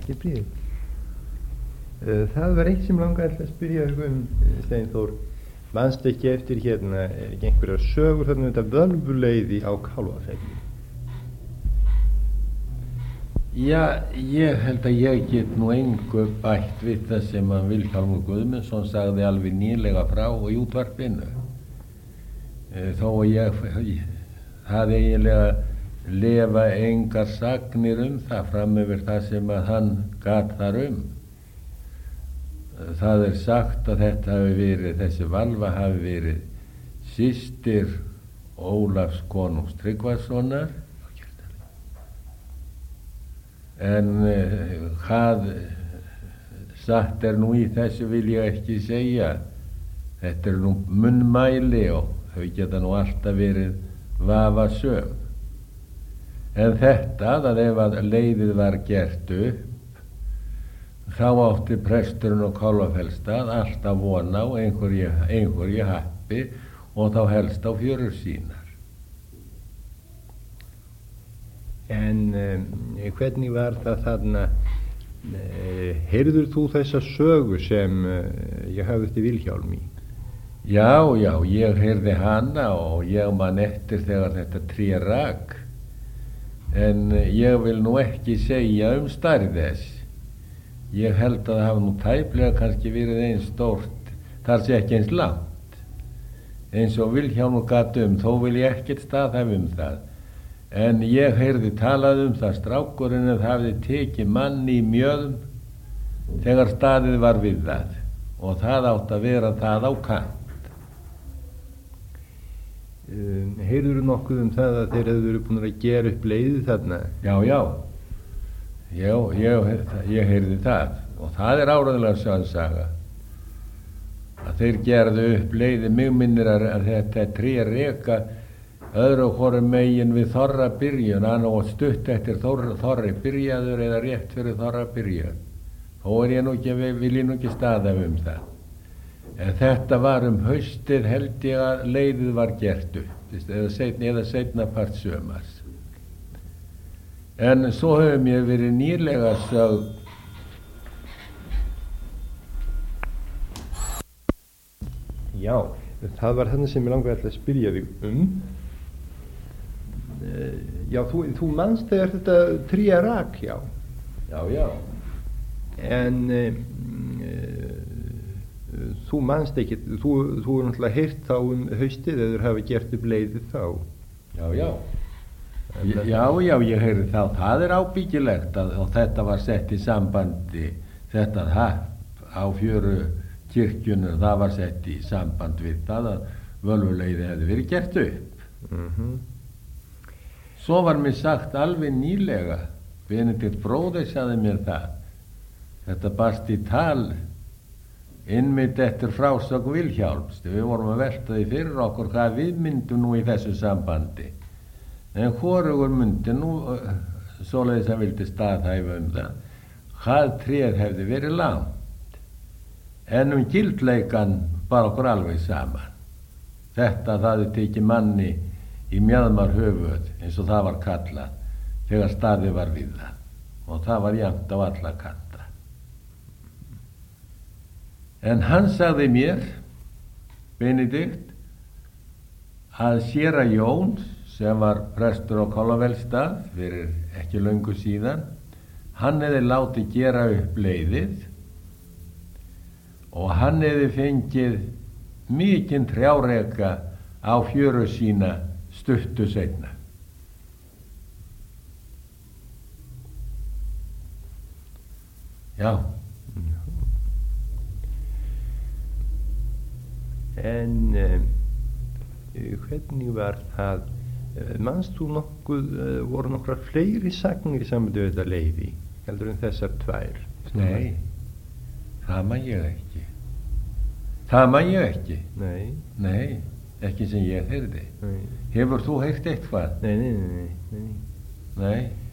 Heilbrigði. Það var eitt sem langaði að spyrja Steinþór. Manstu ekki eftir hérna, er ekki einhverjar sögur þarna um þetta völvuleiði á Kálfafelli? Já, ég held að ég get nú engu bætt við það sem að Vilhjálmur Guðmundsson sagði alveg nýlega frá í útvarpinu. Þó að ég hafði eiginlega lefa engar sagnir það fram yfir það sem að hann gat þar Það er sagt að þetta hafi verið, þessi valva hafi verið systir Ólafs konungs Tryggvasonar, en hvað satt er nú í þessu vil ég ekki segja. Þetta er nú munnmæli og þau geta nú alltaf verið vafasöm. En þetta, að ef að leiðið var gert upp, þá átti presturinn á Kálfafellsstað alltaf vona á einhverju happi og þá helst á fjörur sínar. En hvernig var það þarna, heyrður þú þessa sögu sem ég hafði til Vilhjálmi? Já, ég heyrði hana og ég man eftir þegar þetta tré rak, en ég vil nú ekki segja stærð þess. Ég held að það hafi nú tæplega kannski verið eins stórt, þar sé ekki eins langt. Eins og Vilhjálmur gat þó vil ég ekkert staðhæfa það. En ég heyrði talað það strákurinn að hafði tekið mann í Mjöðum þegar staðið var við það og það átt að vera það á kant. Heyrður nokkuð það að þeir hefðu verið búin að gera upp leiðið þarna? Já, ég heyrði það og það er áreiðanlega sannsaga að þeir gerðu upp leiði. Mig minnir að þetta tré reka öðru hvoru megin við Þorra byrjun, hann og stutt eftir Þorri byrjaður eða rétt fyrir Þorra byrjun. Þó vil ég nú ekki staða það. En þetta var haustið held ég að leiðið var gert upp eða seinna part sumars. En svo hefur mér verið nýlega sögð Já, það var þannig sem ég langaði að spyrja þig Já, þú manst þegar þetta tré rak, já. Já. En þú manst ekki, þú er náttúrulega heyrt þá haustið eða hafa gert upp leiðið þá. Já, ég heyrði þá. Það er ábyggilegt og þetta var sett í sambandi, þetta happ á fjöru kirkjunum, það var sett í samband við það að völvuleiði hefði verið gert upp. Svo var mér sagt alveg nýlega, Benedikt bróðir sagði mér það, þetta barst í tal innmitt eftir frásögn Vilhjálms. Við vorum að velta því fyrir okkur hvað við myndum nú í þessu sambandi. En hvorugur myndi nú svoleiðis að vildi staðhæfa það hvað tréð hefði verið langt. En gildleikan bar okkur alveg saman. Þetta það hefði tekið manni í Mjaðmar höfuð eins og það var kallað þegar staðið var við það og það var jafnt á alla kanta. En hann sagði mér, Benedikt, að séra Jón sem var prestur á Kálfafellsstað fyrir ekki löngu síðan, hann hefði látið gera upp leiðið og hann hefði fengið mikinn trjáreka á fjöru sína stuttu seinna. Já. En hvernig var það? Manst þú nokkuð, voru nokkrar fleiri sagnir í sambandi við þetta leiði heldur en þessar tvær? Nei, það man ég ekki. Það man ég ekki. Nei, ekki sem ég heyrði. Hefur þú heyrt eitthvað? Nei. Nei.